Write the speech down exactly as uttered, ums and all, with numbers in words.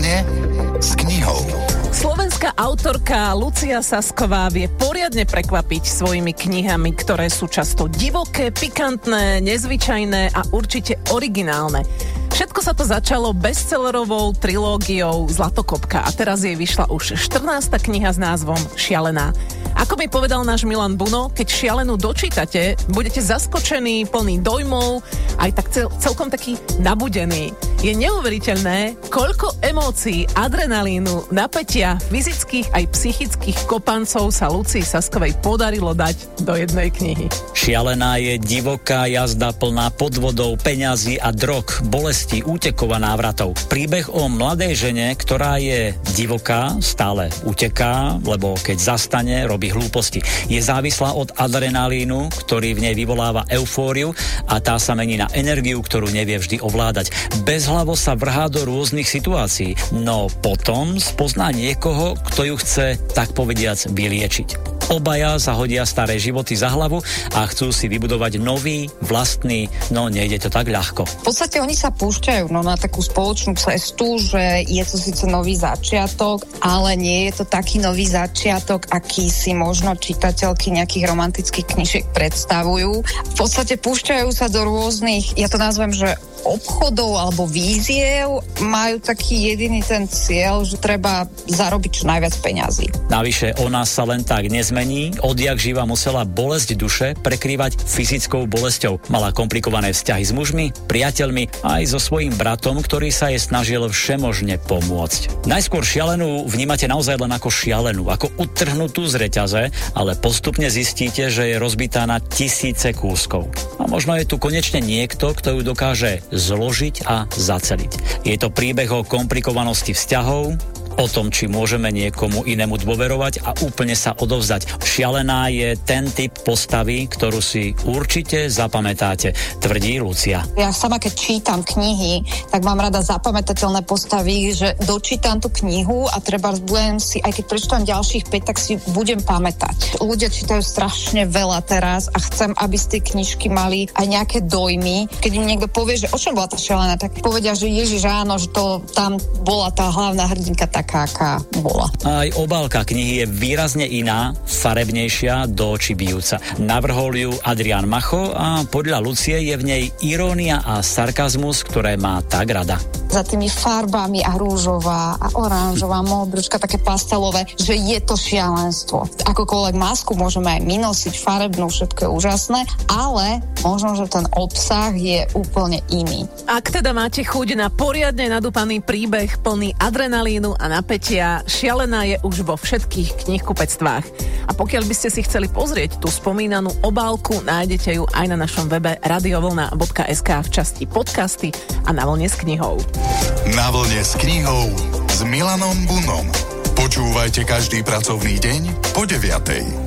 vlne s knihou. Slovenská autorka Lucia Sasková vie poriadne prekvapiť svojimi knihami, ktoré sú často divoké, pikantné, nezvyčajné a určite originálne. Všetko sa to začalo bestsellerovou trilógiou Zlatokopka a teraz jej vyšla už štrnásta kniha s názvom Šialená. Ako mi povedal náš Milan Buno, keď Šialenú dočítate, budete zaskočení, plní dojmov, aj tak cel, celkom taký nabudený. Je neuveriteľné, koľko emócií, adrenalínu, napätia, fyzických aj psychických kopancov sa Lucii Saskovej podarilo dať do jednej knihy. Šialená je divoká jazda plná podvodov, peňazí a drog, bolesti, útekov a návratov. Príbeh o mladej žene, ktorá je divoká, stále uteká, lebo keď zastane, robí hlúposti. Je závislá od adrenalínu, ktorý v nej vyvoláva eufóriu a tá sa mení na energiu, ktorú nevie vždy ovládať. Bezhlavo sa vrhá do rôznych situácií, no potom spozná niekoho, kto ju chce, tak povediac, vyliečiť. Obaja zahodia staré životy za hlavu a chcú si vybudovať nový, vlastný, no nejde to tak ľahko. V podstate oni sa púšťajú no, na takú spoločnú cestu, že je to síce nový začiatok, ale nie je to taký nový začiatok, aký si možno čitateľky nejakých romantických knížiek predstavujú. V podstate púšťajú sa do rôznych, ja to nazvem, že obchodov alebo víziev, majú taký jediný ten cieľ, že treba zarobiť čo najviac peňazí. Navyše ona sa len tak nezmení, odjak živa musela bolesť duše prekrývať fyzickou bolesťou. Mala komplikované vzťahy s mužmi, priateľmi aj so svojím bratom, ktorý sa jej snažil všemožne pomôcť. Najskôr Šialenú vnímate naozaj len ako šialenú, ako utrhnutú z reťaze, ale postupne zistíte, že je rozbitá na tisíce kúskov. A možno je tu konečne niekto, kto ju dokáže zložiť a zaceliť. Je to príbeh o komplikovanosti vzťahov, o tom, či môžeme niekomu inému dôverovať a úplne sa odovzdať. Šialená je ten typ postavy, ktorú si určite zapamätáte, tvrdí Lucia. Ja sama, keď čítam knihy, tak mám rada zapamätateľné postavy, že dočítam tú knihu a treba budem si, aj keď prečítam ďalších päť, tak si budem pamätať. Ľudia čítajú strašne veľa teraz a chcem, aby z tej knižky mali aj nejaké dojmy. Keď im niekto povie, že o čom bola tá Šialená, tak povedia, že Ježiš, áno, že to tam bola tá hlavná hrdinka tak aká bola. Aj obálka knihy je výrazne iná, farebnejšia, do očí bijúca. Navrhol ju Adrián Macho a podľa Lucie je v nej irónia a sarkazmus, ktoré má tak rada. Za tými farbami a rúžová a oranžová, modručka, také pastelové, že je to šialenstvo. Akokoľvek masku môžeme aj my nosiť, farebnú, všetko je úžasné, ale možno, že ten obsah je úplne iný. Ak teda máte chuť na poriadne nadúpaný príbeh plný adrenalínu a napätia, Šialená je už vo všetkých knihkupectvách. A pokiaľ by ste si chceli pozrieť tú spomínanú obálku, nájdete ju aj na našom webe radiovlna bodka es ká v časti podcasty a Na vlne s knihou. Na vlne s knihou s Milanom Bunom. Počúvajte každý pracovný deň po deviatej.